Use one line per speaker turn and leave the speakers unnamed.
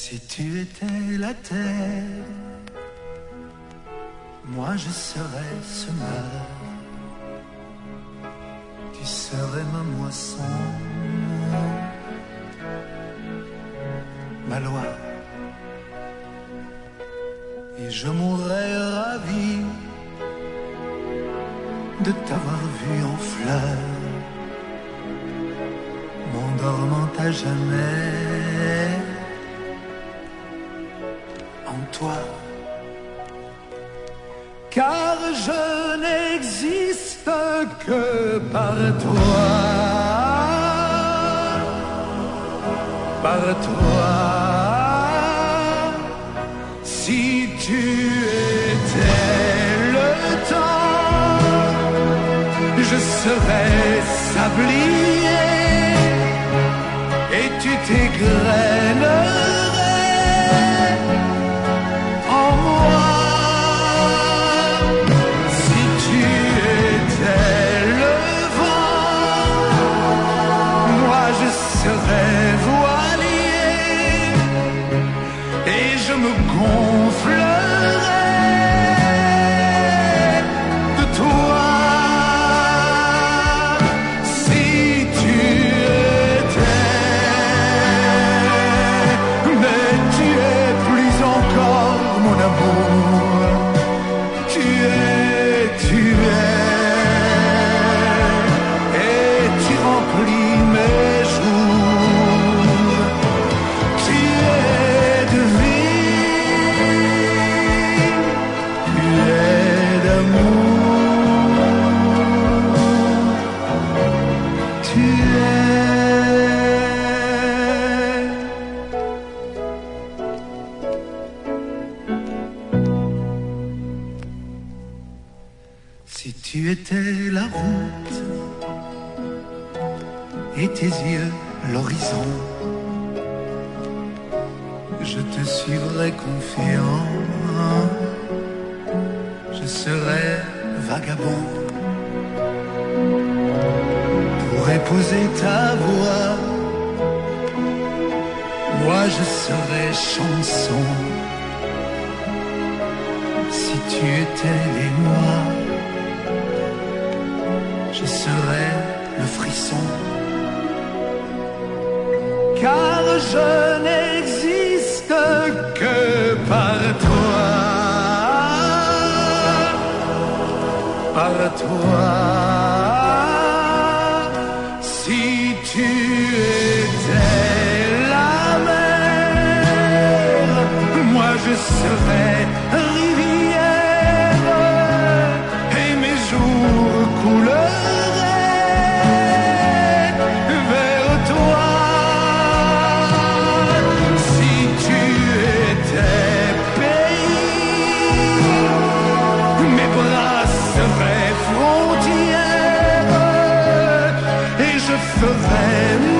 Si tu étais la terre, moi je serais semeur. Tu serais ma moisson, ma loi. Et je mourrais ravi de t'avoir vu en fleurs, m'endormant à jamais en toi. Car je n'existe que par toi, par toi. Si tu étais le temps, je serais sablier et tu t'égrènerais en moi. Si tu étais le vent, moi je serais voilier et je me gonflerais de toi. Si tu étais, mais tu es plus encore mon amour. Tu es, et tu remplis mes jours. Tu es de vie, tu es d'amour. Tu Si tu étais la route et tes yeux l'horizon, je te suivrais confiant, je serais vagabond pour épouser ta voix. Moi je serais chanson si tu étais les mois. Je serai le frisson, car je n'existe que par toi, par toi. Si tu étais la mer, moi je serais rivière et mes jours couleraient vers toi. Si tu étais pays, mes bras seraient frontières et je ferais